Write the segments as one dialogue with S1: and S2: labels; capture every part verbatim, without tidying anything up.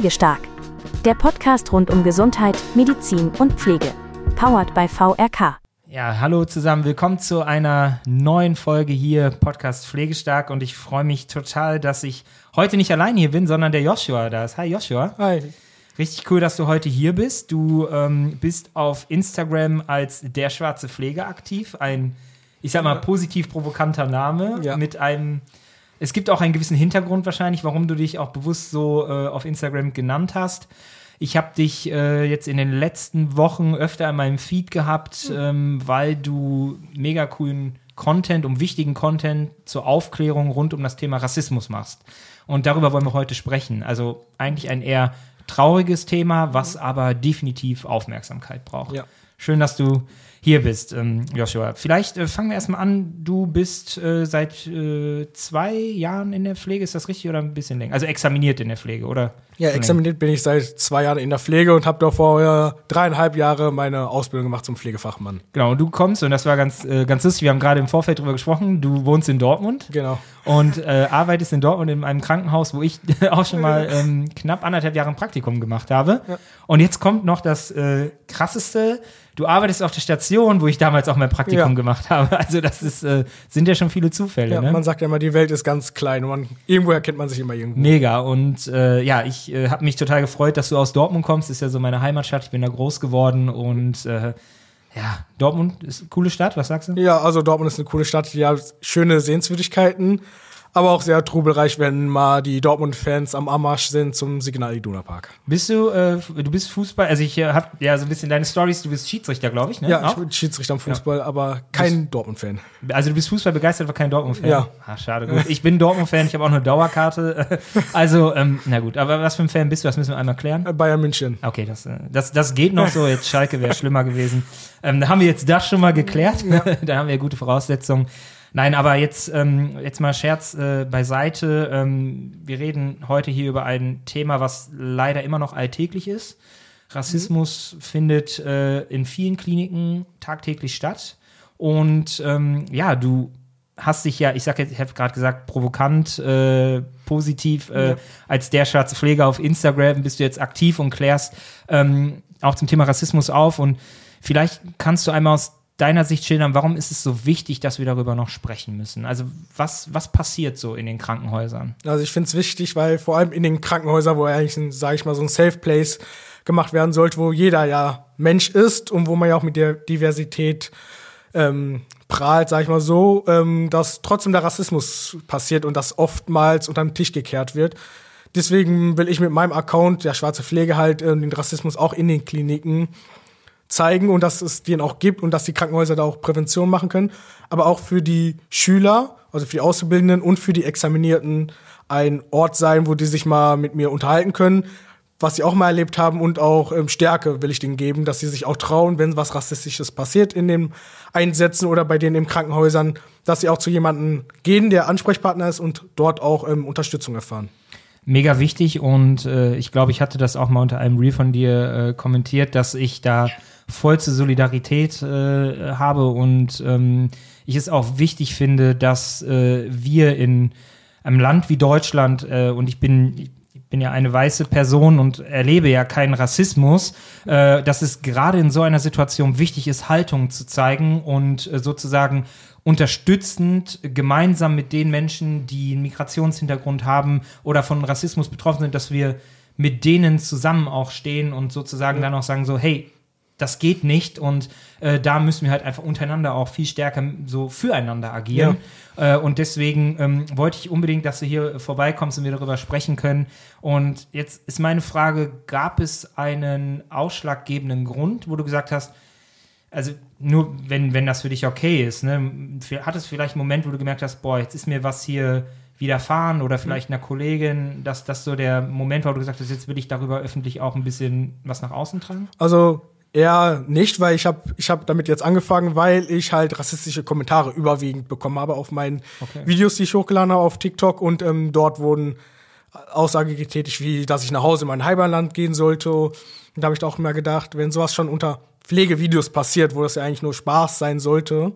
S1: Pflegestark. Der Podcast rund um Gesundheit, Medizin und Pflege. Powered by V R K.
S2: Ja, hallo zusammen, willkommen zu einer neuen Folge hier, Podcast Pflegestark, und ich freue mich total, dass ich heute nicht allein hier bin, sondern der Joshua da ist. Hi Joshua.
S3: Hi.
S2: Richtig cool, dass du heute hier bist. Du ähm, bist auf Instagram als der schwarze Pfleger aktiv, ein, ich sag mal, positiv provokanter Name,
S3: ja.
S2: mit einem, es gibt auch einen gewissen Hintergrund wahrscheinlich, warum du dich auch bewusst so äh, auf Instagram genannt hast. Ich habe dich äh, jetzt in den letzten Wochen öfter in meinem Feed gehabt, mhm. ähm, weil du mega coolen Content, um wichtigen Content zur Aufklärung rund um das Thema Rassismus machst. Und darüber wollen wir heute sprechen. Also eigentlich ein eher trauriges Thema, was aber definitiv Aufmerksamkeit braucht. Ja. Schön, dass du hier bist, ähm, Joshua. Vielleicht äh, fangen wir erstmal an. Du bist äh, seit äh, zwei Jahren in der Pflege, ist das richtig, oder ein bisschen länger? Also examiniert in der Pflege, oder?
S3: Ja, examiniert bin ich seit zwei Jahren in der Pflege und habe da vorher dreieinhalb Jahre meine Ausbildung gemacht zum Pflegefachmann.
S2: Genau, und du kommst, und das war ganz, äh, ganz lustig, wir haben gerade im Vorfeld drüber gesprochen, du wohnst in Dortmund.
S3: Genau.
S2: Und äh, arbeitest in Dortmund in einem Krankenhaus, wo ich auch schon mal ähm, knapp anderthalb Jahre ein Praktikum gemacht habe. Ja. Und jetzt kommt noch das äh, Krasseste. Du arbeitest auf der Station, wo ich damals auch mein Praktikum ja. gemacht habe. Also das ist, äh, sind ja schon viele Zufälle.
S3: Ja,
S2: ne?
S3: Man sagt ja immer, die Welt ist ganz klein und man, irgendwoher kennt man sich immer irgendwo.
S2: Mega. Und äh, ja, ich äh, habe mich total gefreut, dass du aus Dortmund kommst. Das ist ja so meine Heimatstadt. Ich bin da groß geworden und äh, ja, Dortmund ist eine coole Stadt. Was sagst du?
S3: Ja, also Dortmund ist eine coole Stadt. Die hat schöne Sehenswürdigkeiten, aber auch sehr trubelreich, wenn mal die Dortmund-Fans am Anmarsch sind zum Signal Iduna Park.
S2: Bist du, äh, du bist Fußball, also ich äh, habe ja so ein bisschen deine Storys, du bist Schiedsrichter, glaube ich, ne?
S3: Ja,
S2: auch?
S3: ich bin Schiedsrichter am Fußball, ja. aber kein Dortmund-Fan.
S2: Also du bist Fußball begeistert, aber kein Dortmund-Fan?
S3: Ja.
S2: Ach, schade, gut. Ich bin Dortmund-Fan, ich habe auch eine Dauerkarte. Also, ähm, na gut, aber was für ein Fan bist du, das müssen wir einmal klären.
S3: Bayern München.
S2: Okay, das, das, das geht noch so, jetzt Schalke wäre schlimmer gewesen. Ähm, da haben wir jetzt das schon mal geklärt, ja. Da haben wir gute Voraussetzungen. Nein, aber jetzt, ähm, jetzt mal Scherz äh, beiseite. Ähm, wir reden heute hier über ein Thema, was leider immer noch alltäglich ist. Rassismus mhm. findet äh, in vielen Kliniken tagtäglich statt. Und ähm, ja, du hast dich ja, ich sag jetzt, ich habe gerade gesagt, provokant, äh, positiv, äh, ja. als der schwarze Pfleger auf Instagram bist du jetzt aktiv und klärst ähm, auch zum Thema Rassismus auf. Und vielleicht kannst du einmal aus deiner Sicht schildern, warum ist es so wichtig, dass wir darüber noch sprechen müssen? Also was, was passiert so in den Krankenhäusern?
S3: Also ich finde es wichtig, weil vor allem in den Krankenhäusern, wo eigentlich, sage ich mal, so ein Safe Place gemacht werden sollte, wo jeder ja Mensch ist und wo man ja auch mit der Diversität ähm, prahlt, sage ich mal so, ähm, dass trotzdem der Rassismus passiert und das oftmals unter den Tisch gekehrt wird. Deswegen will ich mit meinem Account, der schwarze Pflege, halt äh, den Rassismus auch in den Kliniken zeigen und dass es den auch gibt und dass die Krankenhäuser da auch Prävention machen können, aber auch für die Schüler, also für die Auszubildenden und für die Examinierten ein Ort sein, wo die sich mal mit mir unterhalten können, was sie auch mal erlebt haben, und auch ähm, Stärke will ich denen geben, dass sie sich auch trauen, wenn was Rassistisches passiert in den Einsätzen oder bei denen in Krankenhäusern, dass sie auch zu jemandem gehen, der Ansprechpartner ist und dort auch ähm, Unterstützung erfahren.
S2: Mega wichtig, und äh, ich glaube, ich hatte das auch mal unter einem Reel von dir äh, kommentiert, dass ich da vollste Solidarität äh, habe und ähm, ich es auch wichtig finde, dass äh, wir in einem Land wie Deutschland, äh, und ich bin, ich bin ja eine weiße Person und erlebe ja keinen Rassismus, äh, dass es gerade in so einer Situation wichtig ist, Haltung zu zeigen und äh, sozusagen unterstützend gemeinsam mit den Menschen, die einen Migrationshintergrund haben oder von Rassismus betroffen sind, dass wir mit denen zusammen auch stehen und sozusagen ja. dann auch sagen so, hey, das geht nicht, und äh, da müssen wir halt einfach untereinander auch viel stärker so füreinander agieren. Ja. Äh, und deswegen ähm, wollte ich unbedingt, dass du hier vorbeikommst und wir darüber sprechen können. Und jetzt ist meine Frage, gab es einen ausschlaggebenden Grund, wo du gesagt hast, also nur wenn, wenn das für dich okay ist, ne, hattest du vielleicht einen Moment, wo du gemerkt hast, boah, jetzt ist mir was hier widerfahren oder vielleicht einer Kollegin, dass das so der Moment war, wo du gesagt hast, jetzt will ich darüber öffentlich auch ein bisschen was nach außen tragen?
S3: Also eher nicht, weil ich habe ich hab damit jetzt angefangen, weil ich halt rassistische Kommentare überwiegend bekommen habe auf meinen okay. Videos, die ich hochgeladen habe auf TikTok, und ähm, dort wurden Aussagen getätigt, wie dass ich nach Hause in mein Heimatland gehen sollte. Und da habe ich auch immer gedacht, wenn sowas schon unter Pflegevideos passiert, wo das ja eigentlich nur Spaß sein sollte,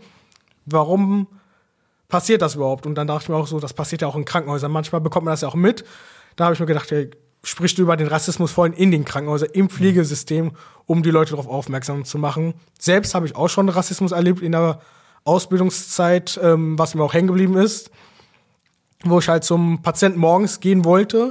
S3: warum passiert das überhaupt? Und dann dachte ich mir auch so, das passiert ja auch in Krankenhäusern. Manchmal bekommt man das ja auch mit. Da habe ich mir gedacht, hey, sprichst du über den Rassismus vor allem in den Krankenhäusern, im Pflegesystem, um die Leute darauf aufmerksam zu machen. Selbst habe ich auch schon Rassismus erlebt in der Ausbildungszeit, ähm, was mir auch hängen geblieben ist, wo ich halt zum Patienten morgens gehen wollte,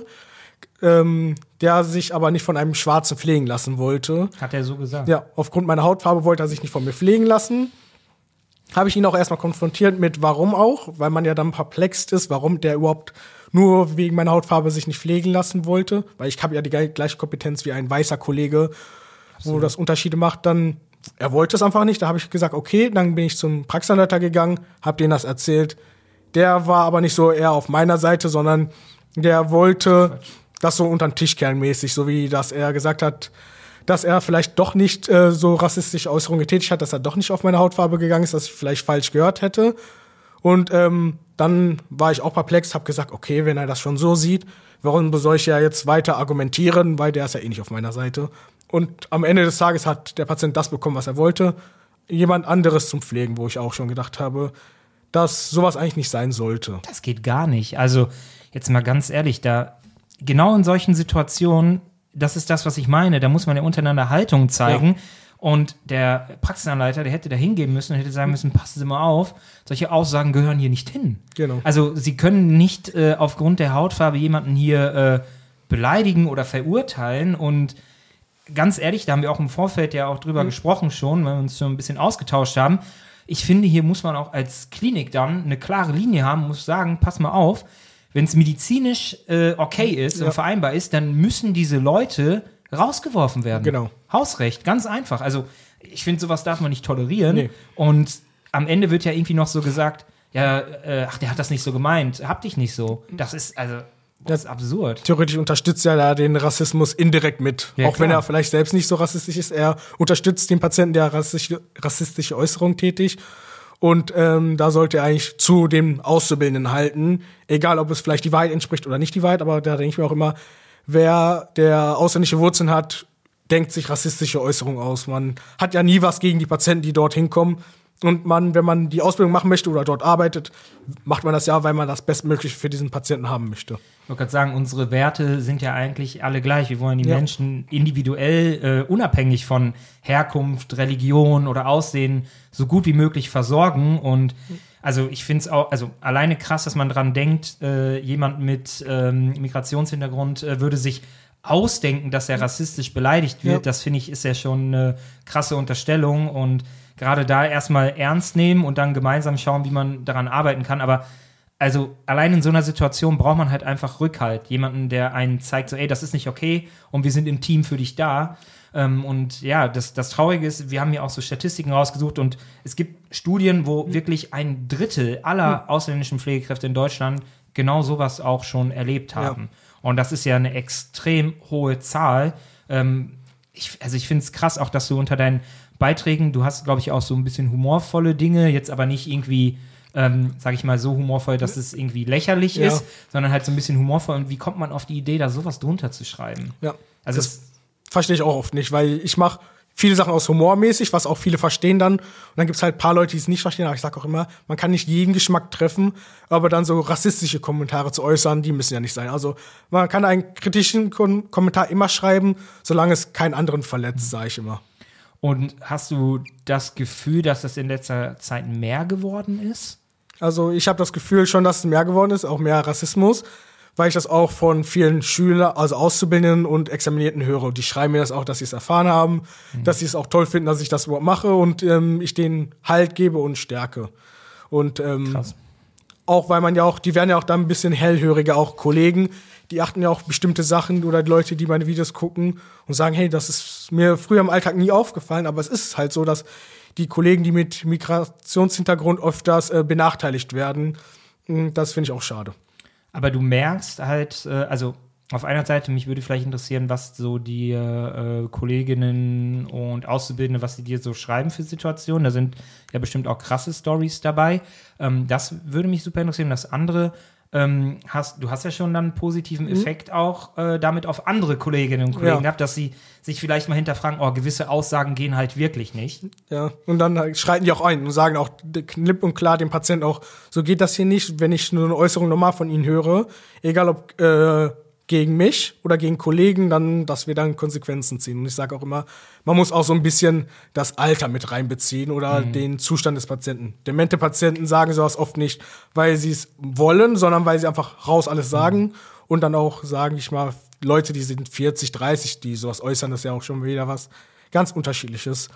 S3: ähm, der sich aber nicht von einem Schwarzen pflegen lassen wollte.
S2: Hat er so gesagt?
S3: Ja, aufgrund meiner Hautfarbe wollte er sich nicht von mir pflegen lassen. Habe ich ihn auch erstmal konfrontiert mit, warum auch, weil man ja dann perplex ist, warum der überhaupt nur wegen meiner Hautfarbe sich nicht pflegen lassen wollte, weil ich habe ja die gleiche Kompetenz wie ein weißer Kollege, Absolut. Wo das Unterschiede macht. Dann, er wollte es einfach nicht, da habe ich gesagt, okay, dann bin ich zum Praxisanleiter gegangen, habe denen das erzählt. Der war aber nicht so eher auf meiner Seite, sondern der wollte Quatsch. Das so unter den Tisch kehren mäßig, so wie das er gesagt hat, dass er vielleicht doch nicht äh, so rassistische Äußerungen getätigt hat, dass er doch nicht auf meine Hautfarbe gegangen ist, dass ich vielleicht falsch gehört hätte. Und ähm, dann war ich auch perplex, habe gesagt, okay, wenn er das schon so sieht, warum soll ich ja jetzt weiter argumentieren, weil der ist ja eh nicht auf meiner Seite. Und am Ende des Tages hat der Patient das bekommen, was er wollte, jemand anderes zum Pflegen, wo ich auch schon gedacht habe, dass sowas eigentlich nicht sein sollte.
S2: Das geht gar nicht. Also jetzt mal ganz ehrlich, da genau in solchen Situationen, das ist das, was ich meine, da muss man ja untereinander Haltung zeigen. Ja. Und der Praxisanleiter, der hätte da hingehen müssen und hätte sagen müssen, passen Sie mal auf, solche Aussagen gehören hier nicht hin.
S3: Genau.
S2: Also Sie können nicht äh, aufgrund der Hautfarbe jemanden hier äh, beleidigen oder verurteilen. Und ganz ehrlich, da haben wir auch im Vorfeld ja auch drüber mhm. gesprochen schon, weil wir uns schon ein bisschen ausgetauscht haben. Ich finde, hier muss man auch als Klinik dann eine klare Linie haben, muss sagen, pass mal auf, wenn es medizinisch äh, okay ist ja. und vereinbar ist, dann müssen diese Leute rausgeworfen werden.
S3: Genau.
S2: Hausrecht, ganz einfach. Also ich finde, sowas darf man nicht tolerieren.
S3: Nee.
S2: Und am Ende wird ja irgendwie noch so gesagt, ja, äh, ach, der hat das nicht so gemeint, hab dich nicht so. Das ist, also, das ist absurd.
S3: Theoretisch unterstützt er da den Rassismus indirekt mit. Ja, auch klar. Wenn er vielleicht selbst nicht so rassistisch ist, er unterstützt den Patienten, der rassistische, rassistische Äußerung tätigt. Und ähm, da sollte er eigentlich zu dem Auszubildenden halten. Egal, ob es vielleicht die Wahrheit entspricht oder nicht die Wahrheit, aber da denke ich mir auch immer, wer der ausländische Wurzeln hat, denkt sich rassistische Äußerungen aus. Man hat ja nie was gegen die Patienten, die dorthin kommen. Und man, wenn man die Ausbildung machen möchte oder dort arbeitet, macht man das ja, weil man das Bestmögliche für diesen Patienten haben möchte.
S2: Ich wollte gerade sagen, unsere Werte sind ja eigentlich alle gleich. Wir wollen die
S3: ja.
S2: Menschen individuell, äh, unabhängig von Herkunft, Religion oder Aussehen, so gut wie möglich versorgen. Und also ich finde es auch, also alleine krass, dass man dran denkt, äh, jemand mit ähm, Migrationshintergrund äh, würde sich ausdenken, dass er rassistisch beleidigt wird. Ja. Das finde ich ist ja schon eine krasse Unterstellung. Und gerade da erstmal ernst nehmen und dann gemeinsam schauen, wie man daran arbeiten kann. Aber also allein in so einer Situation braucht man halt einfach Rückhalt. Jemanden, der einen zeigt, so ey, das ist nicht okay und wir sind im Team für dich da. Ähm, und ja, das, das Traurige ist, wir haben hier auch so Statistiken rausgesucht und es gibt Studien, wo wirklich ein Drittel aller ausländischen Pflegekräfte in Deutschland genau sowas auch schon erlebt haben. Ja. Und das ist ja eine extrem hohe Zahl. Ähm, ich, also ich finde es krass auch, dass du unter deinen Beiträgen, du hast, glaube ich, auch so ein bisschen humorvolle Dinge, jetzt aber nicht irgendwie, ähm, sage ich mal, so humorvoll, dass es irgendwie lächerlich
S3: ja.
S2: ist, sondern halt so ein bisschen humorvoll. Und wie kommt man auf die Idee, da sowas drunter zu schreiben?
S3: Ja,
S2: also
S3: das verstehe ich auch oft nicht, weil ich mache viele Sachen aus humormäßig, was auch viele verstehen dann. Und dann gibt's halt ein paar Leute, die es nicht verstehen, aber ich sage auch immer, man kann nicht jeden Geschmack treffen, aber dann so rassistische Kommentare zu äußern, die müssen ja nicht sein. Also man kann einen kritischen Kom- Kommentar immer schreiben, solange es keinen anderen verletzt, sage ich immer.
S2: Und hast du das Gefühl, dass das in letzter Zeit mehr geworden ist?
S3: Also ich habe das Gefühl schon, dass es mehr geworden ist, auch mehr Rassismus, weil ich das auch von vielen Schülern, also Auszubildenden und Examinierten höre. Die schreiben mir das auch, dass sie es erfahren haben, mhm. dass sie es auch toll finden, dass ich das überhaupt mache und ähm, ich denen Halt gebe und Stärke. Und ähm,
S2: Krass.
S3: Auch weil man ja auch, die werden ja auch dann ein bisschen hellhöriger, auch Kollegen, die achten ja auf bestimmte Sachen oder die Leute, die meine Videos gucken und sagen, hey, das ist mir früher im Alltag nie aufgefallen, aber es ist halt so, dass die Kollegen, die mit Migrationshintergrund öfters äh, benachteiligt werden, das finde ich auch schade.
S2: Aber du merkst halt, äh, also auf einer Seite, mich würde vielleicht interessieren, was so die äh, Kolleginnen und Auszubildende, was sie dir so schreiben für Situationen. Da sind ja bestimmt auch krasse Storys dabei. Ähm, das würde mich super interessieren. Das andere, ähm, hast, du hast ja schon dann einen positiven Effekt mhm. auch äh, damit auf andere Kolleginnen und Kollegen
S3: ja.
S2: gehabt, dass sie sich vielleicht mal hinterfragen, oh, gewisse Aussagen gehen halt wirklich nicht.
S3: Ja, und dann schreiten die auch ein und sagen auch klipp und klar dem Patienten auch, so geht das hier nicht, wenn ich nur eine Äußerung normal von ihnen höre, egal ob äh, gegen mich oder gegen Kollegen, dann, dass wir dann Konsequenzen ziehen. Und ich sage auch immer, man muss auch so ein bisschen das Alter mit reinbeziehen oder mhm. den Zustand des Patienten. Demente Patienten sagen sowas oft nicht, weil sie es wollen, sondern weil sie einfach raus alles sagen mhm. und dann auch, sage ich mal, Leute, die sind vierzig, dreißig, die sowas äußern, das ist ja auch schon wieder was ganz Unterschiedliches.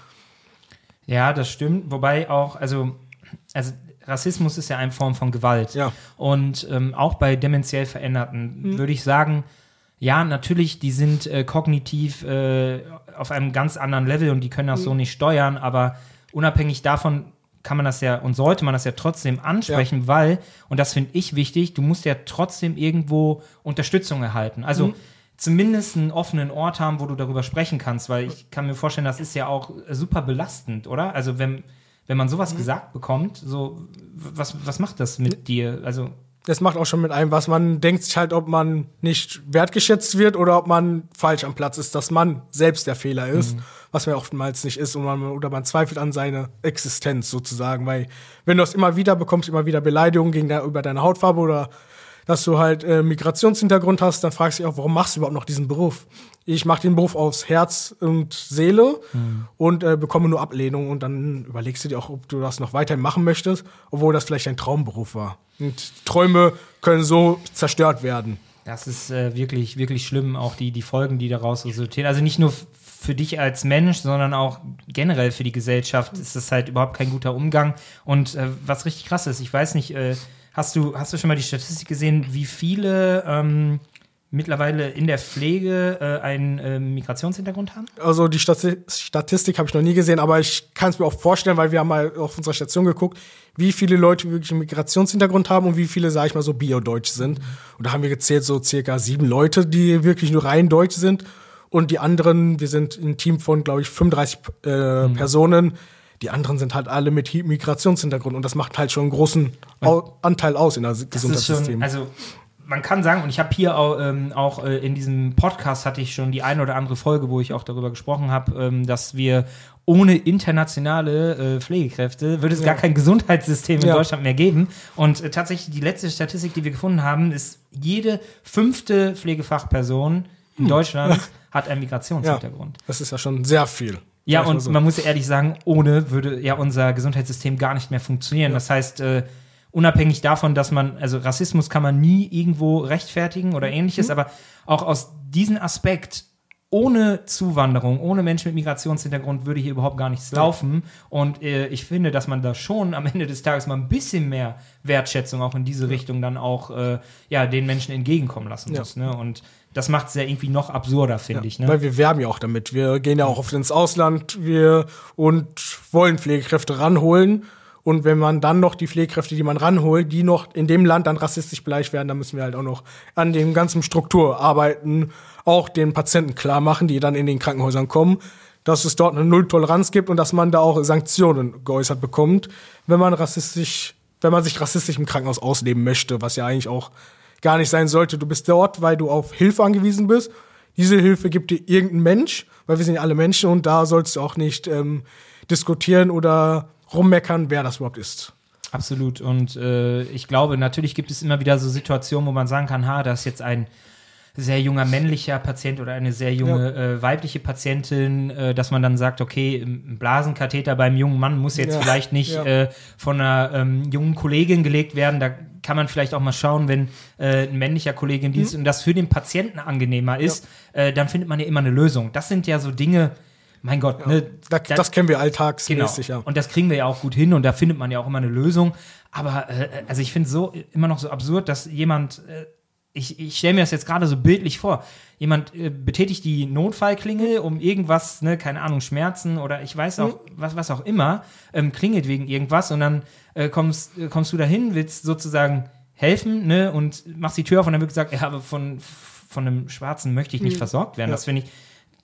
S2: Ja, das stimmt. Wobei auch, also, also Rassismus ist ja eine Form von Gewalt.
S3: Ja.
S2: Und ähm, auch bei dementiell Veränderten mhm. würde ich sagen, ja, natürlich, die sind äh, kognitiv äh, auf einem ganz anderen Level und die können das mhm. so nicht steuern, aber unabhängig davon kann man das ja und sollte man das ja trotzdem ansprechen, ja. weil, und das finde ich wichtig, du musst ja trotzdem irgendwo Unterstützung erhalten. Also mhm. zumindest einen offenen Ort haben, wo du darüber sprechen kannst, weil ich kann mir vorstellen, das ist ja auch super belastend, oder? Also wenn Wenn man sowas mhm. gesagt bekommt, so, was, was macht das mit dir? Also
S3: das macht auch schon mit einem was. Man denkt sich halt, ob man nicht wertgeschätzt wird oder ob man falsch am Platz ist, dass man selbst der Fehler ist, mhm. was man oftmals nicht ist und man, oder man zweifelt an seine Existenz sozusagen, weil wenn du das immer wieder bekommst, immer wieder Beleidigungen gegen de- über deine Hautfarbe oder dass du halt äh, Migrationshintergrund hast, dann fragst du dich auch, warum machst du überhaupt noch diesen Beruf? Ich mache den Beruf aus Herz und Seele mhm. und äh, bekomme nur Ablehnung und dann überlegst du dir auch, ob du das noch weiterhin machen möchtest, obwohl das vielleicht dein Traumberuf war. Und Träume können so zerstört werden.
S2: Das ist äh, wirklich, wirklich schlimm, auch die, die Folgen, die daraus resultieren. Also nicht nur f- für dich als Mensch, sondern auch generell für die Gesellschaft ist das halt überhaupt kein guter Umgang. Und äh, was richtig krass ist, ich weiß nicht, äh, hast du, hast du schon mal die Statistik gesehen, wie viele ähm, mittlerweile in der Pflege äh, einen äh, Migrationshintergrund haben?
S3: Also die Stati- Statistik habe ich noch nie gesehen, aber ich kann es mir auch vorstellen, weil wir haben mal auf unserer Station geguckt, wie viele Leute wirklich einen Migrationshintergrund haben und wie viele, sage ich mal, so bio-deutsch sind. Mhm. Und da haben wir gezählt so circa sieben Leute, die wirklich nur rein deutsch sind. Und die anderen, wir sind ein Team von, glaube ich, fünfunddreißig äh, mhm. Personen. Die anderen sind halt alle mit Migrationshintergrund. Und das macht halt schon einen großen Au- Anteil aus in das Gesundheitssystem.
S2: Also man kann sagen, und ich habe hier auch, ähm, auch äh, in diesem Podcast hatte ich schon die eine oder andere Folge, wo ich auch darüber gesprochen habe, ähm, dass wir ohne internationale äh, Pflegekräfte würde es ja. gar kein Gesundheitssystem in ja. Deutschland mehr geben. Und äh, tatsächlich die letzte Statistik, die wir gefunden haben, ist, jede fünfte Pflegefachperson in hm. Deutschland hat einen Migrationshintergrund.
S3: Ja, das ist ja schon sehr viel.
S2: Ja, und so. Man muss ehrlich sagen, ohne würde ja unser Gesundheitssystem gar nicht mehr funktionieren. Ja. Das heißt, äh, unabhängig davon, dass man, also Rassismus kann man nie irgendwo rechtfertigen oder ähnliches, mhm. aber auch aus diesem Aspekt, ohne Zuwanderung, ohne Menschen mit Migrationshintergrund würde hier überhaupt gar nichts ja. laufen. Und äh, ich finde, dass man da schon am Ende des Tages mal ein bisschen mehr Wertschätzung auch in diese ja. Richtung dann auch äh, ja, den Menschen entgegenkommen lassen muss. Ja. Ne? Und das macht es ja irgendwie noch absurder, finde ja, ich. Ne?
S3: Weil wir werben ja auch damit. Wir gehen ja auch oft ins Ausland wir und wollen Pflegekräfte ranholen. Und wenn man dann noch die Pflegekräfte, die man ranholt, die noch in dem Land dann rassistisch beleidigt werden, dann müssen wir halt auch noch an den ganzen Struktur arbeiten, auch den Patienten klar machen, die dann in den Krankenhäusern kommen, dass es dort eine Nulltoleranz gibt und dass man da auch Sanktionen geäußert bekommt, wenn man rassistisch, wenn man sich rassistisch im Krankenhaus ausleben möchte, was ja eigentlich auch gar nicht sein sollte. Du bist dort, weil du auf Hilfe angewiesen bist. Diese Hilfe gibt dir irgendein Mensch, weil wir sind ja alle Menschen und da sollst du auch nicht ähm, diskutieren oder rummeckern, wer das überhaupt ist.
S2: Absolut. Und äh, ich glaube, natürlich gibt es immer wieder so Situationen, wo man sagen kann, ha, da ist jetzt ein sehr junger männlicher Patient oder eine sehr junge ja. äh, weibliche Patientin, äh, dass man dann sagt, okay, ein Blasenkatheter beim jungen Mann muss jetzt ja. vielleicht nicht ja. äh, von einer ähm, jungen Kollegin gelegt werden. Da kann man vielleicht auch mal schauen, wenn äh, ein männlicher Kollege im Dienst mhm. und das für den Patienten angenehmer ist, ja. äh, dann findet man ja immer eine Lösung. Das sind ja so Dinge, mein Gott,
S3: ja,
S2: ne,
S3: das, das kennen wir alltagsmäßig,
S2: genau.
S3: ja.
S2: Und das kriegen wir ja auch gut hin und da findet man ja auch immer eine Lösung. Aber äh, also ich finde es so immer noch so absurd, dass jemand, äh, ich, ich stelle mir das jetzt gerade so bildlich vor, jemand äh, betätigt die Notfallklingel, um irgendwas, ne, keine Ahnung, Schmerzen oder ich weiß auch, mhm. was, was auch immer, ähm, klingelt wegen irgendwas und dann äh, kommst, äh, kommst du dahin, willst sozusagen helfen, ne, und machst die Tür auf und dann wird gesagt, ja, aber von, von einem Schwarzen möchte ich nicht mhm. versorgt werden. Ja. Das finde ich,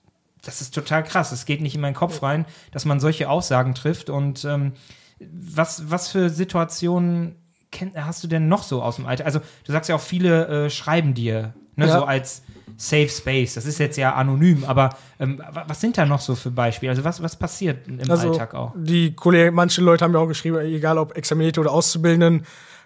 S2: das ist total krass. Es geht nicht in meinen Kopf rein, dass man solche Aussagen trifft. Und ähm, was, was für Situationen kenn, hast du denn noch so aus dem Alter? Also du sagst ja auch, viele äh, schreiben dir, ne,
S3: ja.
S2: so als Safe Space. Das ist jetzt ja anonym, aber ähm, was sind da noch so für Beispiele? Also was, was passiert im
S3: also
S2: Alltag auch?
S3: Die Kollegen, manche Leute haben ja auch geschrieben, egal ob Examinierte oder Auszubildenden,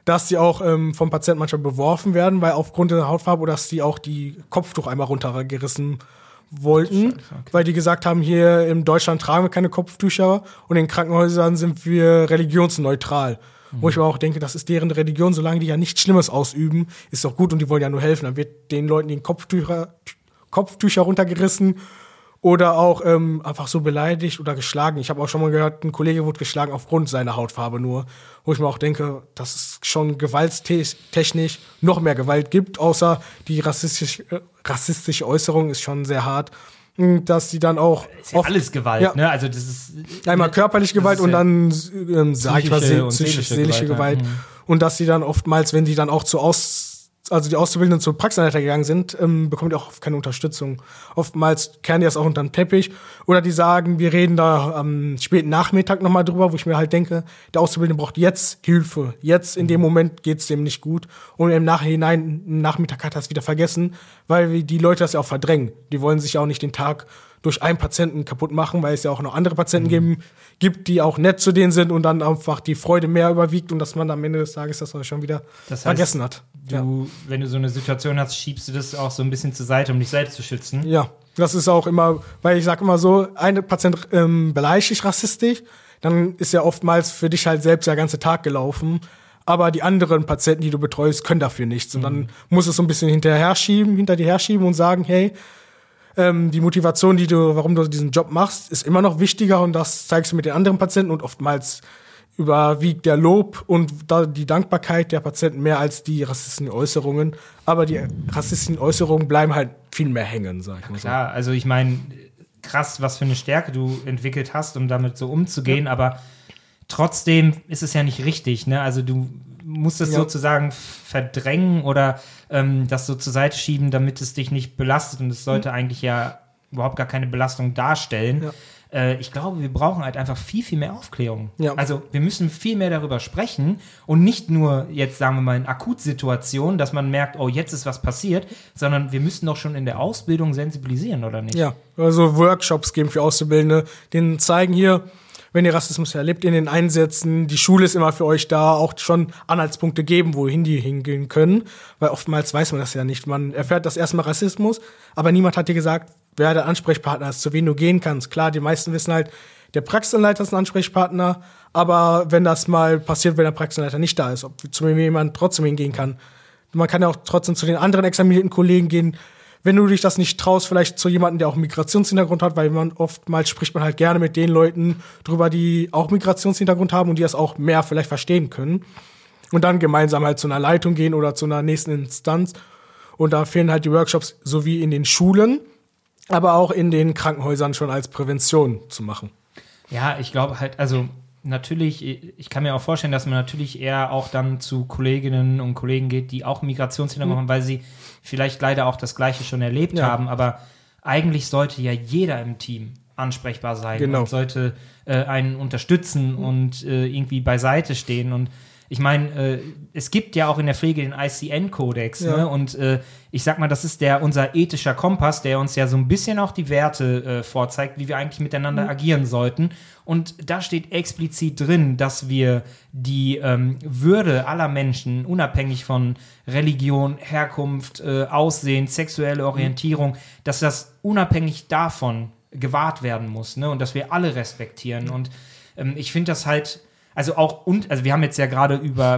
S3: dass die auch ähm, vom Patienten manchmal beworfen werden, weil aufgrund der Hautfarbe oder dass die auch die Kopftuch einmal runtergerissen wollten,
S2: Scheiße, okay.
S3: weil die gesagt haben, hier in Deutschland tragen wir keine Kopftücher und in Krankenhäusern sind wir religionsneutral. Mhm. Wo ich aber auch denke, das ist deren Religion, solange die ja nichts Schlimmes ausüben, ist doch gut und die wollen ja nur helfen. Dann wird den Leuten die Kopftücher, Kopftücher runtergerissen oder auch ähm, einfach so beleidigt oder geschlagen. Ich habe auch schon mal gehört, ein Kollege wurde geschlagen aufgrund seiner Hautfarbe nur, wo ich mir auch denke, dass es schon gewalttechnisch noch mehr Gewalt gibt, außer die rassistisch, äh, rassistische Äußerung ist schon sehr hart. Dass die dann auch
S2: ist ja
S3: oft,
S2: alles Gewalt,
S3: ja,
S2: ne? Also das ist
S3: einmal körperliche Gewalt und
S2: ja
S3: dann ähm, sag ich mal
S2: psychische
S3: se-
S2: und
S3: psychische,
S2: seelische
S3: seelische
S2: Gewalt,
S3: Gewalt.
S2: ja. Mhm.
S3: Und dass sie dann oftmals, wenn die dann auch zu aus also die Auszubildenden zur Praxisanleiter gegangen sind, ähm, bekommen die auch oft keine Unterstützung. Oftmals kehren die das auch unter den Teppich. Oder die sagen, wir reden da am späten Nachmittag nochmal drüber, wo ich mir halt denke, der Auszubildende braucht jetzt Hilfe. Jetzt in dem Moment geht's dem nicht gut. Und im Nachhinein, im Nachmittag hat er es wieder vergessen, weil die Leute das ja auch verdrängen. Die wollen sich ja auch nicht den Tag durch einen Patienten kaputt machen, weil es ja auch noch andere Patienten mhm. geben, gibt, die auch nett zu denen sind und dann einfach die Freude mehr überwiegt und dass man am Ende des Tages das auch schon wieder das heißt, vergessen hat.
S2: Du, ja. Wenn du so eine Situation hast, schiebst du das auch so ein bisschen zur Seite, um dich selbst zu schützen.
S3: Ja, das ist auch immer, weil ich sage immer so, ein Patient ähm, beleidigt dich rassistisch, dann ist ja oftmals für dich halt selbst der ganze Tag gelaufen. Aber die anderen Patienten, die du betreust, können dafür nichts. Und mhm. dann musst du es so ein bisschen hinterher schieben, hinter dir herschieben und sagen, hey, ähm, die Motivation, die du, warum du diesen Job machst, ist immer noch wichtiger und das zeigst du mit den anderen Patienten und oftmals überwiegt der Lob und da die Dankbarkeit der Patienten mehr als die rassistischen Äußerungen. Aber die rassistischen Äußerungen bleiben halt viel mehr hängen, sag ich mal so.
S2: Klar, also ich meine, krass, was für eine Stärke du entwickelt hast, um damit so umzugehen, ja. aber trotzdem ist es ja nicht richtig, ne? Also du musst es ja. sozusagen verdrängen oder ähm, das so zur Seite schieben, damit es dich nicht belastet und es sollte mhm. eigentlich ja überhaupt gar keine Belastung darstellen. Ja. Äh, ich glaube, wir brauchen halt einfach viel, viel mehr Aufklärung. Ja. Also wir müssen viel mehr darüber sprechen und nicht nur jetzt, sagen wir mal, in Akutsituationen, dass man merkt, oh, jetzt ist was passiert, sondern wir müssen doch schon in der Ausbildung sensibilisieren, oder nicht?
S3: Ja, also Workshops geben für Auszubildende, denen zeigen hier, wenn ihr Rassismus erlebt, in den Einsätzen, die Schule ist immer für euch da, auch schon Anhaltspunkte geben, wohin die hingehen können, weil oftmals weiß man das ja nicht. Man erfährt das erstmal Rassismus, aber niemand hat dir gesagt, wer der Ansprechpartner ist, zu wem du gehen kannst. Klar, die meisten wissen halt, der Praxisanleiter ist ein Ansprechpartner, aber wenn das mal passiert, wenn der Praxisanleiter nicht da ist, ob zu wem jemand trotzdem hingehen kann. Man kann ja auch trotzdem zu den anderen examinierten Kollegen gehen, wenn du dich das nicht traust, vielleicht zu jemandem, der auch einen Migrationshintergrund hat, weil man oftmals spricht man halt gerne mit den Leuten drüber, die auch Migrationshintergrund haben und die das auch mehr vielleicht verstehen können. Und dann gemeinsam halt zu einer Leitung gehen oder zu einer nächsten Instanz. Und da fehlen halt die Workshops sowie in den Schulen, aber auch in den Krankenhäusern schon als Prävention zu machen.
S2: Ja, ich glaube halt, also natürlich, ich kann mir auch vorstellen, dass man natürlich eher auch dann zu Kolleginnen und Kollegen geht, die auch Migrationshintergrund mhm. haben, weil sie vielleicht leider auch das Gleiche schon erlebt ja. haben, aber eigentlich sollte ja jeder im Team ansprechbar sein
S3: genau.
S2: und sollte äh, einen unterstützen mhm. und äh, irgendwie beiseite stehen und ich meine, äh, es gibt ja auch in der Pflege den I C N-Kodex, ja. ne? Und äh, ich sag mal, das ist der unser ethischer Kompass, der uns ja so ein bisschen auch die Werte äh, vorzeigt, wie wir eigentlich miteinander mhm. agieren sollten. Und da steht explizit drin, dass wir die ähm, Würde aller Menschen, unabhängig von Religion, Herkunft, äh, Aussehen, sexuelle Orientierung, mhm. dass das unabhängig davon gewahrt werden muss, ne? Und dass wir alle respektieren. Mhm. Und ähm, ich finde das halt Also auch, und, also wir haben jetzt ja gerade über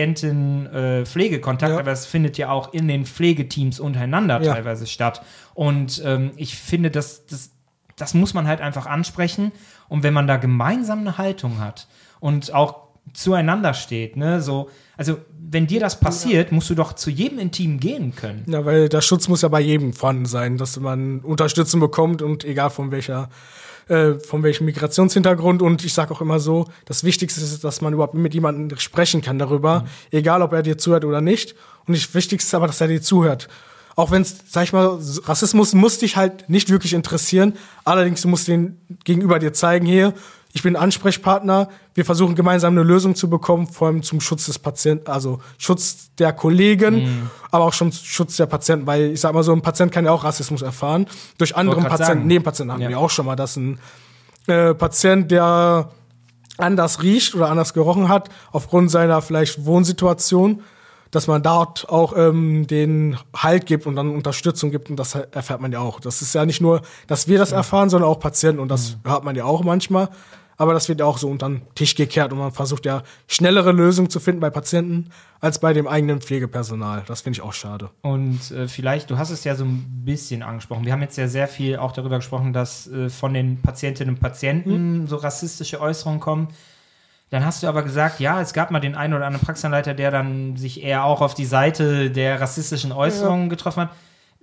S2: Patienten-Pflegekontakt, ja. aber es findet ja auch in den Pflegeteams untereinander ja. teilweise statt. Und ähm, ich finde, das, das, das muss man halt einfach ansprechen. Und wenn man da gemeinsam eine Haltung hat und auch zueinander steht, ne, so, also wenn dir das passiert, ja. musst du doch zu jedem im Team gehen können.
S3: Ja, weil der Schutz muss ja bei jedem vorhanden sein, dass man Unterstützung bekommt und egal von welcher von welchem Migrationshintergrund und ich sage auch immer so, das Wichtigste ist, dass man überhaupt mit jemandem sprechen kann darüber, mhm. egal ob er dir zuhört oder nicht und das Wichtigste ist aber, dass er dir zuhört. Auch wenn es, sag ich mal, Rassismus muss dich halt nicht wirklich interessieren, allerdings du musst den gegenüber dir zeigen, hier, ich bin Ansprechpartner, wir versuchen gemeinsam eine Lösung zu bekommen, vor allem zum Schutz des Patienten, also Schutz der Kollegen, mhm. aber auch schon Schutz der Patienten, weil ich sag mal so, ein Patient kann ja auch Rassismus erfahren, durch andere Patienten, Nebenpatienten hatten ja. wir auch schon mal, dass ein äh, Patient, der anders riecht oder anders gerochen hat, aufgrund seiner vielleicht Wohnsituation, dass man dort auch ähm, den Halt gibt und dann Unterstützung gibt, und das erfährt man ja auch. Das ist ja nicht nur, dass wir das erfahren, sondern auch Patienten, und das mhm. hört man ja auch manchmal. Aber das wird ja auch so unter den Tisch gekehrt und man versucht ja schnellere Lösungen zu finden bei Patienten als bei dem eigenen Pflegepersonal. Das finde ich auch schade.
S2: Und äh, vielleicht, du hast es ja so ein bisschen angesprochen. Wir haben jetzt ja sehr viel auch darüber gesprochen, dass äh, von den Patientinnen und Patienten mhm. so rassistische Äußerungen kommen. Dann hast du aber gesagt, ja, es gab mal den einen oder anderen Praxisanleiter, der dann sich eher auch auf die Seite der rassistischen Äußerungen ja. getroffen hat.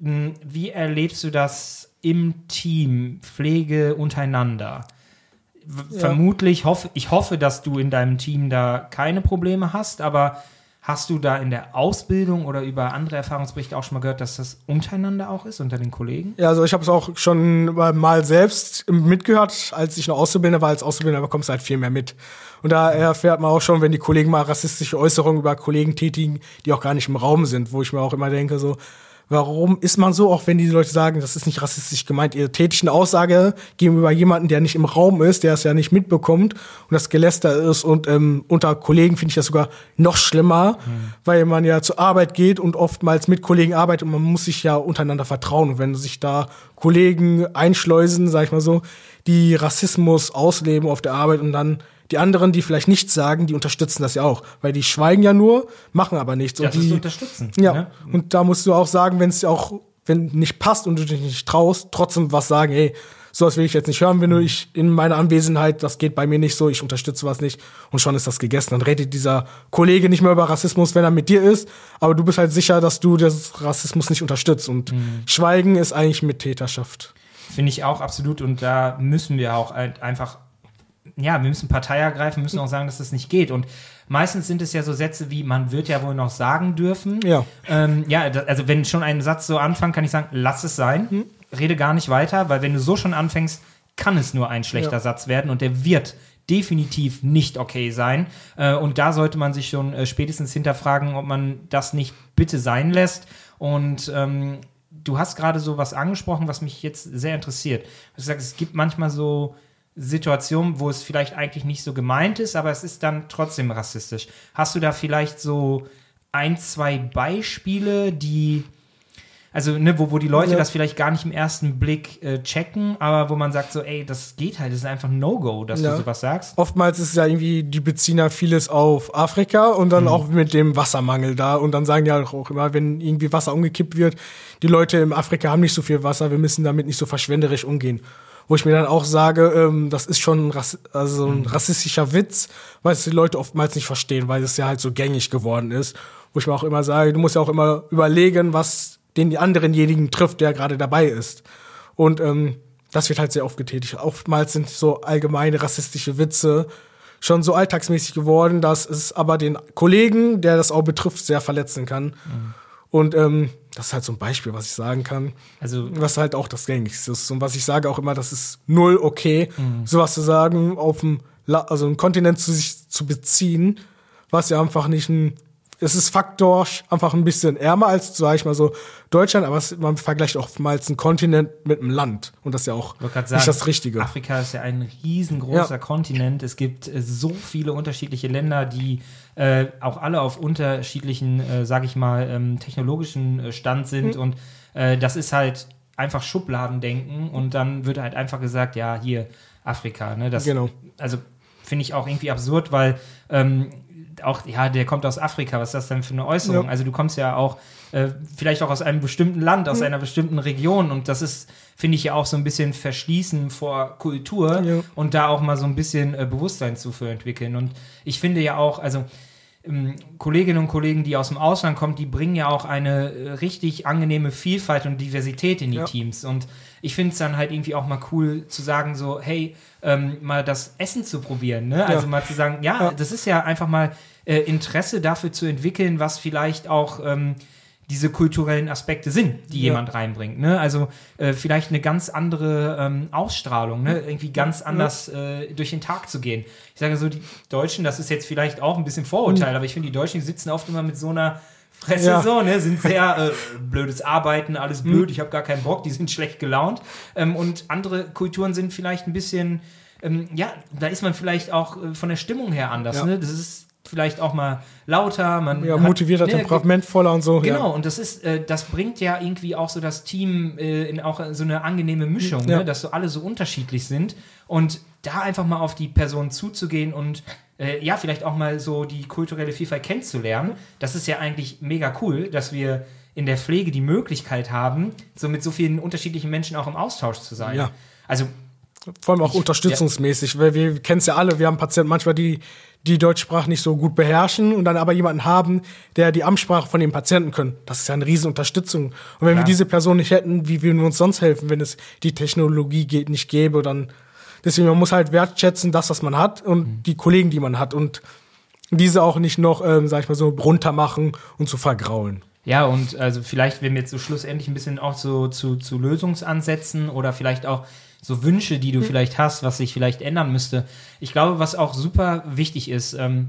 S2: Wie erlebst du das im Team, Pflege untereinander? Ja. Vermutlich, hoff, ich hoffe, dass du in deinem Team da keine Probleme hast, aber hast du da in der Ausbildung oder über andere Erfahrungsberichte auch schon mal gehört, dass das untereinander auch ist, unter den Kollegen?
S3: Ja, also ich habe es auch schon mal selbst mitgehört, als ich noch Auszubildender war. Als Auszubildender bekommst du halt viel mehr mit. Und da erfährt man auch schon, wenn die Kollegen mal rassistische Äußerungen über Kollegen tätigen, die auch gar nicht im Raum sind, wo ich mir auch immer denke, so, warum ist man so, auch wenn die Leute sagen, das ist nicht rassistisch gemeint, ihr tätigen Aussage gegenüber jemandem, der nicht im Raum ist, der es ja nicht mitbekommt und das Geläster ist, und ähm, unter Kollegen finde ich das sogar noch schlimmer, mhm. weil man ja zur Arbeit geht und oftmals mit Kollegen arbeitet und man muss sich ja untereinander vertrauen. Und wenn sich da Kollegen einschleusen, sag ich mal so, die Rassismus ausleben auf der Arbeit, und dann die anderen, die vielleicht nichts sagen, die unterstützen das ja auch. Weil die schweigen ja nur, machen aber nichts.
S2: Ja,
S3: und
S2: das
S3: die
S2: ist unterstützen.
S3: Ja,
S2: ne?
S3: Und da musst du auch sagen, wenn es auch, wenn nicht passt und du dich nicht traust, trotzdem was sagen, ey, sowas will ich jetzt nicht hören, wenn du ich in meiner Anwesenheit, das geht bei mir nicht so, ich unterstütze was nicht, und schon ist das gegessen. Dann redet dieser Kollege nicht mehr über Rassismus, wenn er mit dir ist, aber du bist halt sicher, dass du das Rassismus nicht unterstützt. Und mhm. Schweigen ist eigentlich Mittäterschaft.
S2: Finde ich auch absolut, und da müssen wir auch einfach, ja, wir müssen Partei ergreifen, müssen auch sagen, dass das nicht geht. Und meistens sind es ja so Sätze wie, man wird ja wohl noch sagen dürfen.
S3: Ja.
S2: Ähm, ja, da, also wenn schon ein Satz so anfängt, kann ich sagen, lass es sein, hm. rede gar nicht weiter, weil wenn du so schon anfängst, kann es nur ein schlechter ja. Satz werden, und der wird definitiv nicht okay sein. Äh, und da sollte man sich schon äh, spätestens hinterfragen, ob man das nicht bitte sein lässt. Und ähm, du hast gerade so was angesprochen, was mich jetzt sehr interessiert. Du hast gesagt, es gibt manchmal so Situationen, wo es vielleicht eigentlich nicht so gemeint ist, aber es ist dann trotzdem rassistisch. Hast du da vielleicht so ein, zwei Beispiele, die, also ne, wo, wo die Leute ja. das vielleicht gar nicht im ersten Blick äh, checken, aber wo man sagt so, ey, das geht halt, das ist einfach ein No-Go, dass ja. du sowas sagst?
S3: Oftmals ist es ja irgendwie, die beziehen ja vieles auf Afrika und dann mhm. auch mit dem Wassermangel da, und dann sagen die halt auch immer, wenn irgendwie Wasser umgekippt wird, die Leute in Afrika haben nicht so viel Wasser, wir müssen damit nicht so verschwenderisch umgehen. Wo ich mir dann auch sage, ähm, das ist schon ein, Rass- also ein rassistischer Witz, weil es die Leute oftmals nicht verstehen, weil es ja halt so gängig geworden ist. Wo ich mir auch immer sage, du musst ja auch immer überlegen, was den die anderenjenigen trifft, der gerade dabei ist. Und ähm, das wird halt sehr oft getätigt. Oftmals sind so allgemeine rassistische Witze schon so alltagsmäßig geworden, dass es aber den Kollegen, der das auch betrifft, sehr verletzen kann. Mhm. Und ähm, das ist halt so ein Beispiel, was ich sagen kann. Also, was halt auch das Gängigste ist. Und was ich sage auch immer, das ist null okay, mhm. sowas zu sagen, auf dem, La- also einen Kontinent zu sich zu beziehen, was ja einfach nicht ein, es ist faktorisch einfach ein bisschen ärmer als, sag ich mal so, Deutschland, aber es, man vergleicht oftmals einen Kontinent mit einem Land. Und das ist ja auch nicht sagen, das Richtige.
S2: Afrika ist ja ein riesengroßer ja. Kontinent. Es gibt äh, so viele unterschiedliche Länder, die äh, auch alle auf unterschiedlichen, äh, sag ich mal, ähm, technologischen äh, Stand sind. Mhm. Und äh, das ist halt einfach Schubladendenken. Und dann wird halt einfach gesagt, ja, hier, Afrika. Ne? Das,
S3: genau.
S2: Also finde ich auch irgendwie absurd, weil ähm, auch, ja, der kommt aus Afrika, was ist das denn für eine Äußerung? Ja. Also du kommst ja auch äh, vielleicht auch aus einem bestimmten Land, aus mhm. einer bestimmten Region, und das ist, finde ich, ja auch so ein bisschen Verschließen vor Kultur ja. und da auch mal so ein bisschen äh, Bewusstsein zu für entwickeln. Und ich finde ja auch, also ähm, Kolleginnen und Kollegen, die aus dem Ausland kommen, die bringen ja auch eine äh, richtig angenehme Vielfalt und Diversität in die ja. Teams, und ich finde es dann halt irgendwie auch mal cool zu sagen so, hey, ähm, mal das Essen zu probieren, ne? Also ja. mal zu sagen, ja, ja, das ist ja einfach mal äh, Interesse dafür zu entwickeln, was vielleicht auch ähm, diese kulturellen Aspekte sind, die ja. jemand reinbringt, ne? Also äh, vielleicht eine ganz andere ähm, Ausstrahlung, ne? Irgendwie ganz anders äh, durch den Tag zu gehen. Ich sage so, die Deutschen, das ist jetzt vielleicht auch ein bisschen Vorurteil, mhm. aber ich finde, die Deutschen, die sitzen oft immer mit so einer Fresse
S3: ja.
S2: so, ne, sind sehr äh, blödes Arbeiten, alles blöd, mhm. ich habe gar keinen Bock, die sind schlecht gelaunt. Ähm, und andere Kulturen sind vielleicht ein bisschen, ähm, ja, da ist man vielleicht auch äh, von der Stimmung her anders,
S3: ja.
S2: ne? Das ist vielleicht auch mal lauter, man
S3: ja,
S2: hat,
S3: motivierter, ne, temperamentvoller und so.
S2: Genau,
S3: ja.
S2: und das ist, äh, das bringt ja irgendwie auch so das Team äh, in auch so eine angenehme Mischung, ja. ne? Dass so alle so unterschiedlich sind und da einfach mal auf die Person zuzugehen und äh, ja, vielleicht auch mal so die kulturelle Vielfalt kennenzulernen. Das ist ja eigentlich mega cool, dass wir in der Pflege die Möglichkeit haben, so mit so vielen unterschiedlichen Menschen auch im Austausch zu sein.
S3: Ja.
S2: Also
S3: vor allem auch
S2: ich,
S3: unterstützungsmäßig, ja. weil wir kennen es ja alle, wir haben Patienten manchmal, die die Deutschsprache nicht so gut beherrschen und dann aber jemanden haben, der die Amtssprache von dem Patienten können. Das ist ja eine riesen Unterstützung. Und wenn
S2: ja.
S3: wir diese Person nicht hätten, wie würden wir uns sonst helfen, wenn es die Technologie geht, nicht gäbe, dann deswegen, man muss halt wertschätzen, das, was man hat und mhm. die Kollegen, die man hat und diese auch nicht noch, ähm, sag ich mal so, runtermachen und zu vergraulen.
S2: Ja, und also vielleicht, wenn wir jetzt so schlussendlich ein bisschen auch so zu, zu Lösungsansätzen oder vielleicht auch so Wünsche, die du mhm. vielleicht hast, was sich vielleicht ändern müsste. Ich glaube, was auch super wichtig ist, ähm,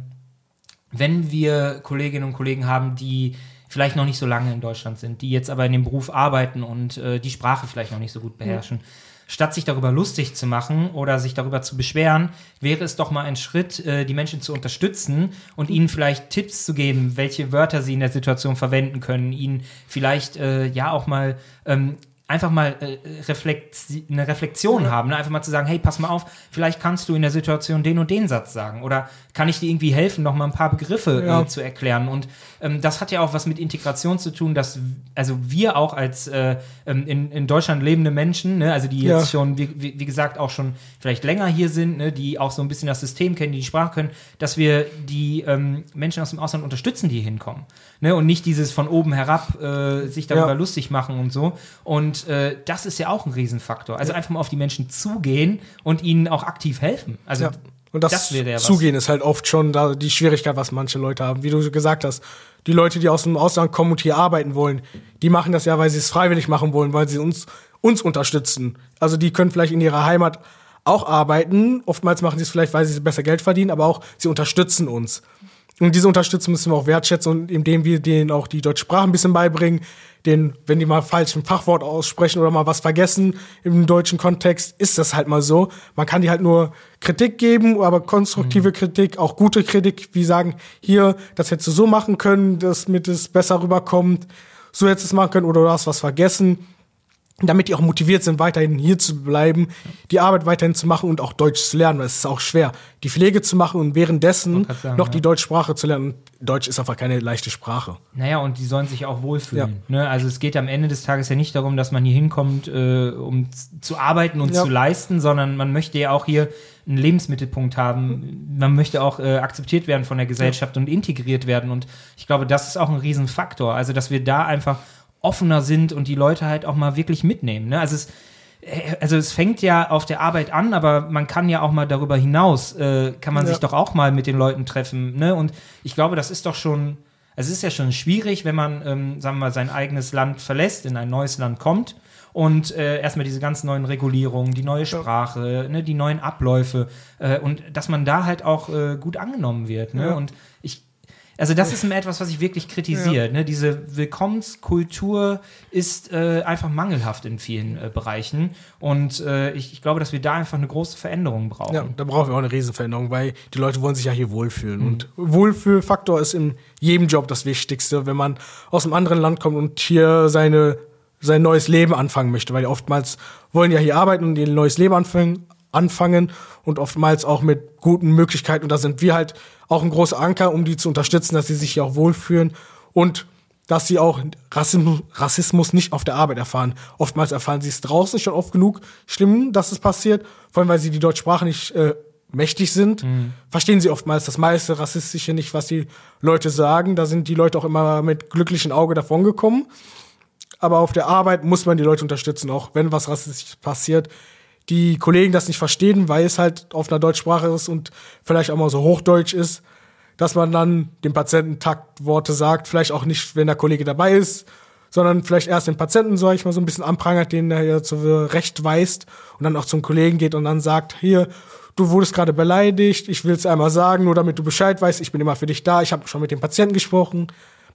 S2: wenn wir Kolleginnen und Kollegen haben, die vielleicht noch nicht so lange in Deutschland sind, die jetzt aber in dem Beruf arbeiten und äh, die Sprache vielleicht noch nicht so gut beherrschen, mhm. statt sich darüber lustig zu machen oder sich darüber zu beschweren, wäre es doch mal ein Schritt, äh, die Menschen zu unterstützen und ihnen vielleicht Tipps zu geben, welche Wörter sie in der Situation verwenden können, ihnen vielleicht äh, ja auch mal ähm, einfach mal äh, reflekt, eine Reflexion ja. haben, ne? Einfach mal zu sagen, hey, pass mal auf, vielleicht kannst du in der Situation den und den Satz sagen oder kann ich dir irgendwie helfen, noch mal ein paar Begriffe ja. äh, zu erklären und ähm, das hat ja auch was mit Integration zu tun, dass also wir auch als äh, in, in Deutschland lebende Menschen, ne, also die jetzt ja. schon, wie, wie gesagt, auch schon vielleicht länger hier sind, ne, die auch so ein bisschen das System kennen, die die Sprache können, dass wir die ähm, Menschen aus dem Ausland unterstützen, die hier hinkommen. Ne, und nicht dieses von oben herab äh, sich darüber ja. lustig machen und so. Und äh, das ist ja auch ein Riesenfaktor. Also ja. einfach mal auf die Menschen zugehen und ihnen auch aktiv helfen. Also
S3: ja. Und das,
S2: das wäre ja
S3: Zugehen was. Ist halt oft schon da die Schwierigkeit, was manche Leute haben. Wie du gesagt hast, die Leute, die aus dem Ausland kommen und hier arbeiten wollen, die machen das ja, weil sie es freiwillig machen wollen, weil sie uns, uns unterstützen. Also die können vielleicht in ihrer Heimat auch arbeiten. Oftmals machen sie es vielleicht, weil sie besser Geld verdienen, aber auch sie unterstützen uns. Und diese Unterstützung müssen wir auch wertschätzen, und indem wir denen auch die deutsche Sprache ein bisschen beibringen, denen, wenn die mal falsch ein Fachwort aussprechen oder mal was vergessen im deutschen Kontext, ist das halt mal so. Man kann die halt nur Kritik geben, aber konstruktive mhm. Kritik, auch gute Kritik, wie sagen, hier, das hättest du so machen können, damit es besser rüberkommt, so hättest du es machen können oder du hast was vergessen. Damit die auch motiviert sind, weiterhin hier zu bleiben, die Arbeit weiterhin zu machen und auch Deutsch zu lernen, weil es ist auch schwer, die Pflege zu machen und währenddessen sagen, noch ja. die Deutschsprache zu lernen. Deutsch ist einfach keine leichte Sprache.
S2: Naja, und die sollen sich auch wohlfühlen. Ja. Ne? Also es geht am Ende des Tages ja nicht darum, dass man hier hinkommt, äh, um z- zu arbeiten und ja. zu leisten, sondern man möchte ja auch hier einen Lebensmittelpunkt haben. Man möchte auch äh, akzeptiert werden von der Gesellschaft ja. und integriert werden. Und ich glaube, das ist auch ein Riesenfaktor. Also, dass wir da einfach offener sind und die Leute halt auch mal wirklich mitnehmen. Ne? Also, es, also es fängt ja auf der Arbeit an, aber man kann ja auch mal darüber hinaus, äh, kann man ja. sich doch auch mal mit den Leuten treffen. Ne? Und ich glaube, das ist doch schon, also es ist ja schon schwierig, wenn man, ähm, sagen wir mal, sein eigenes Land verlässt, in ein neues Land kommt und äh, erstmal diese ganzen neuen Regulierungen, die neue Sprache, ja. ne, die neuen Abläufe äh, und dass man da halt auch äh, gut angenommen wird. Ne? Ja. Und ich Also das ist immer etwas, was ich wirklich kritisiere. Ja. Ne? Diese Willkommenskultur ist äh, einfach mangelhaft in vielen äh, Bereichen. Und äh, ich, ich glaube, dass wir da einfach eine große Veränderung brauchen.
S3: Ja, da brauchen wir auch eine Riesenveränderung, weil die Leute wollen sich ja hier wohlfühlen. Mhm. Und Wohlfühlfaktor ist in jedem Job das Wichtigste, wenn man aus einem anderen Land kommt und hier seine, sein neues Leben anfangen möchte. Weil oftmals wollen ja hier arbeiten und ihr neues Leben anfangen. anfangen und oftmals auch mit guten Möglichkeiten. Und da sind wir halt auch ein großer Anker, um die zu unterstützen, dass sie sich hier auch wohlfühlen und dass sie auch Rassismus, Rassismus nicht auf der Arbeit erfahren. Oftmals erfahren sie es draußen schon oft genug schlimm, dass es passiert, vor allem weil sie die deutsche Sprache nicht äh, mächtig sind. Mhm. Verstehen sie oftmals das meiste Rassistische nicht, was die Leute sagen. Da sind die Leute auch immer mit glücklichem Auge davongekommen. Aber auf der Arbeit muss man die Leute unterstützen, auch wenn was Rassistisches passiert. Die Kollegen das nicht verstehen, weil es halt auf einer Deutschsprache ist und vielleicht auch mal so Hochdeutsch ist, dass man dann dem Patienten Taktworte sagt, vielleicht auch nicht, wenn der Kollege dabei ist, sondern vielleicht erst den Patienten, sag ich mal, so ein bisschen anprangert, den er ja zurecht weist und dann auch zum Kollegen geht und dann sagt, hier, du wurdest gerade beleidigt, ich will es einmal sagen, nur damit du Bescheid weißt, ich bin immer für dich da, ich habe schon mit dem Patienten gesprochen,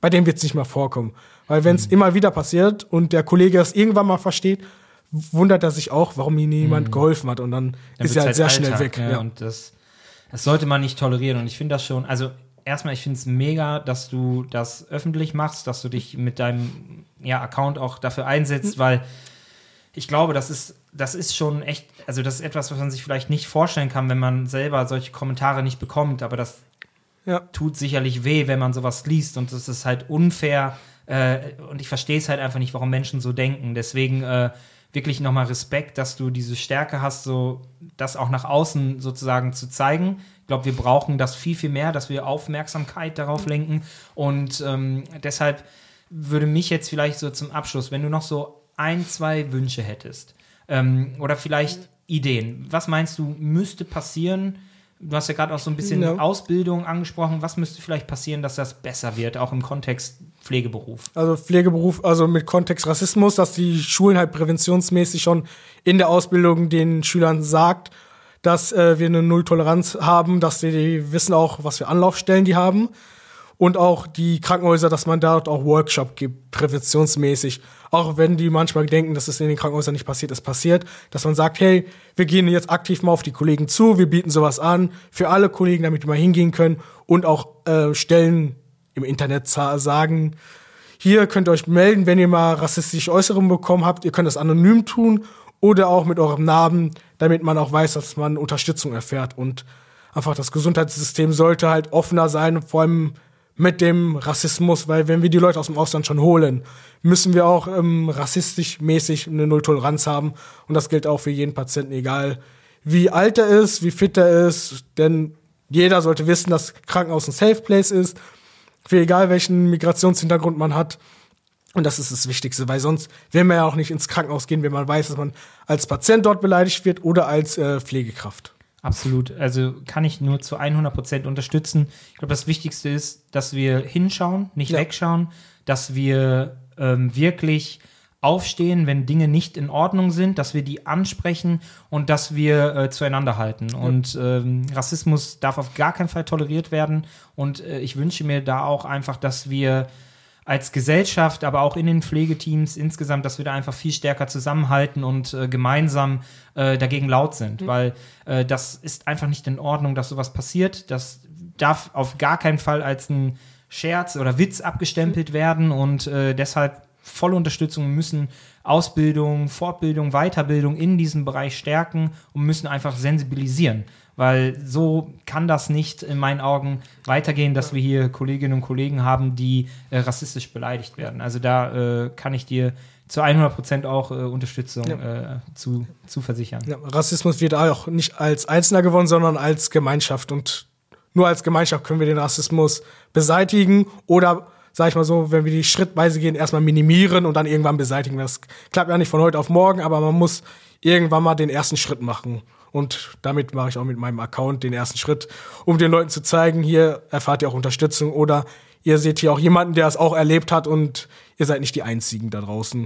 S3: bei dem wird es nicht mehr vorkommen. Weil wenn es mhm. immer wieder passiert und der Kollege das irgendwann mal versteht, wundert er sich auch, warum ihm niemand mhm. geholfen hat. Und dann, dann ist er halt, halt sehr Alltag, schnell weg.
S2: Ja, ja. Und das, das sollte man nicht tolerieren. Und ich finde das schon, also erstmal, ich finde es mega, dass du das öffentlich machst, dass du dich mit deinem ja, Account auch dafür einsetzt, mhm. weil ich glaube, das ist, das ist schon echt, also das ist etwas, was man sich vielleicht nicht vorstellen kann, wenn man selber solche Kommentare nicht bekommt, aber das ja. tut sicherlich weh, wenn man sowas liest und das ist halt unfair äh, und ich verstehe es halt einfach nicht, warum Menschen so denken. Deswegen äh, wirklich nochmal Respekt, dass du diese Stärke hast, so das auch nach außen sozusagen zu zeigen. Ich glaube, wir brauchen das viel, viel mehr, dass wir Aufmerksamkeit darauf lenken. Und ähm, deshalb würde mich jetzt vielleicht so zum Abschluss, wenn du noch so ein, zwei Wünsche hättest ähm, oder vielleicht Ideen. Was meinst du, müsste passieren? Du hast ja gerade auch so ein bisschen ja. Ausbildung angesprochen. Was müsste vielleicht passieren, dass das besser wird, auch im Kontext Pflegeberuf?
S3: Also Pflegeberuf, also mit Kontext Rassismus, dass die Schulen halt präventionsmäßig schon in der Ausbildung den Schülern sagt, dass äh, wir eine Nulltoleranz haben, dass die, die wissen auch, was für Anlaufstellen die haben. Und auch die Krankenhäuser, dass man dort auch Workshop gibt, präventionsmäßig. Auch wenn die manchmal denken, dass es in den Krankenhäusern nicht passiert, es passiert. Dass man sagt, hey, wir gehen jetzt aktiv mal auf die Kollegen zu, wir bieten sowas an für alle Kollegen, damit die mal hingehen können. Und auch äh, Stellen im Internet sagen, hier könnt ihr euch melden, wenn ihr mal rassistische Äußerungen bekommen habt. Ihr könnt das anonym tun oder auch mit eurem Namen, damit man auch weiß, dass man Unterstützung erfährt. Und einfach das Gesundheitssystem sollte halt offener sein, vor allem mit dem Rassismus, weil wenn wir die Leute aus dem Ausland schon holen, müssen wir auch ähm, rassistisch mäßig eine Nulltoleranz haben. Und das gilt auch für jeden Patienten, egal wie alt er ist, wie fit er ist. Denn jeder sollte wissen, dass Krankenhaus ein Safe Place ist, für egal welchen Migrationshintergrund man hat. Und das ist das Wichtigste, weil sonst will man ja auch nicht ins Krankenhaus gehen, wenn man weiß, dass man als Patient dort beleidigt wird oder als äh, Pflegekraft.
S2: Absolut. Also kann ich nur zu hundert Prozent unterstützen. Ich glaube, das Wichtigste ist, dass wir hinschauen, nicht ja. wegschauen, dass wir ähm, wirklich aufstehen, wenn Dinge nicht in Ordnung sind, dass wir die ansprechen und dass wir äh, zueinander halten. Ja. Und ähm, Rassismus darf auf gar keinen Fall toleriert werden. Und äh, ich wünsche mir da auch einfach, dass wir als Gesellschaft, aber auch in den Pflegeteams insgesamt, dass wir da einfach viel stärker zusammenhalten und äh, gemeinsam äh, dagegen laut sind, mhm. weil äh, das ist einfach nicht in Ordnung, dass sowas passiert. Das darf auf gar keinen Fall als ein Scherz oder Witz abgestempelt mhm. werden und äh, deshalb volle Unterstützung. Wir müssen Ausbildung, Fortbildung, Weiterbildung in diesem Bereich stärken und müssen einfach sensibilisieren. Weil so kann das nicht in meinen Augen weitergehen, dass wir hier Kolleginnen und Kollegen haben, die äh, rassistisch beleidigt werden. Also da äh, kann ich dir zu hundert Prozent auch äh, Unterstützung ja. äh, zu, zu versichern. Ja,
S3: Rassismus wird auch nicht als Einzelner gewonnen, sondern als Gemeinschaft. Und nur als Gemeinschaft können wir den Rassismus beseitigen oder, sag ich mal so, wenn wir die schrittweise gehen, erstmal minimieren und dann irgendwann beseitigen. Das klappt ja nicht von heute auf morgen, aber man muss irgendwann mal den ersten Schritt machen. Und damit mache ich auch mit meinem Account den ersten Schritt, um den Leuten zu zeigen, hier erfahrt ihr auch Unterstützung oder ihr seht hier auch jemanden, der es auch erlebt hat und ihr seid nicht die Einzigen da draußen.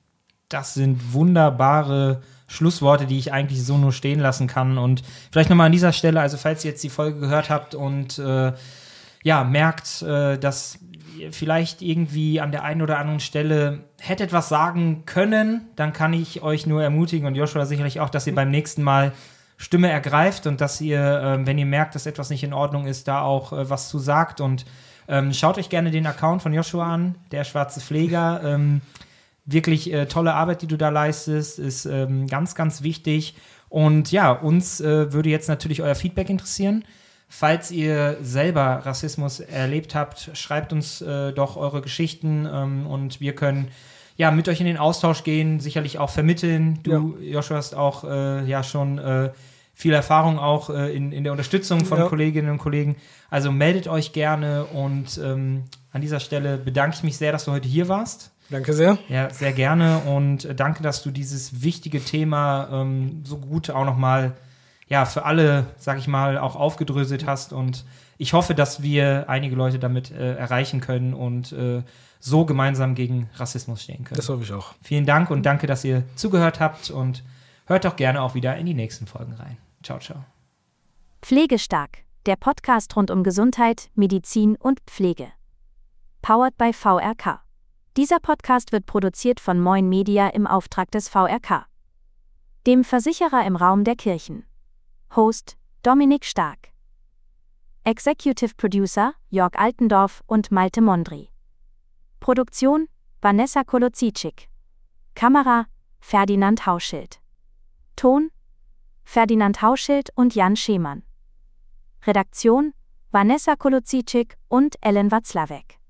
S2: Das sind wunderbare Schlussworte, die ich eigentlich so nur stehen lassen kann. Und vielleicht nochmal an dieser Stelle, also falls ihr jetzt die Folge gehört habt und äh, ja, merkt, äh, dass ihr vielleicht irgendwie an der einen oder anderen Stelle hättet was sagen können, dann kann ich euch nur ermutigen und Joshua sicherlich auch, dass ihr beim nächsten Mal Stimme ergreift und dass ihr, äh, wenn ihr merkt, dass etwas nicht in Ordnung ist, da auch äh, was zu sagt. Und ähm, schaut euch gerne den Account von Joshua an, der schwarze Pfleger. Ähm, wirklich äh, tolle Arbeit, die du da leistest, ist ähm, ganz, ganz wichtig. Und ja, uns äh, würde jetzt natürlich euer Feedback interessieren. Falls ihr selber Rassismus erlebt habt, schreibt uns äh, doch eure Geschichten ähm, und wir können ja mit euch in den Austausch gehen, sicherlich auch vermitteln. Du, ja. Joshua, hast auch äh, ja schon äh, viel Erfahrung auch äh, in, in der Unterstützung von ja. Kolleginnen und Kollegen. Also meldet euch gerne und ähm, an dieser Stelle bedanke ich mich sehr, dass du heute hier warst.
S3: Danke sehr.
S2: Ja, sehr gerne und äh, danke, dass du dieses wichtige Thema ähm, so gut auch nochmal ja, für alle, sag ich mal, auch aufgedröselt hast und ich hoffe, dass wir einige Leute damit äh, erreichen können und äh, so gemeinsam gegen Rassismus stehen können.
S3: Das hoffe ich auch.
S2: Vielen Dank und danke, dass ihr zugehört habt und hört doch gerne auch wieder in die nächsten Folgen rein. Ciao, ciao.
S1: Pflegestark, der Podcast rund um Gesundheit, Medizin und Pflege. powered by V R K. Dieser Podcast wird produziert von Moin Media im Auftrag des V R K, dem Versicherer im Raum der Kirchen. Host Dominik Stark. Executive Producer Jörg Altendorf und Malte Mondri. Produktion Vanessa Kolozitschik. Kamera Ferdinand Hauschild. Ton Ferdinand Hauschild und Jan Schemann. Redaktion Vanessa Kolozitschik und Ellen Watzlawick.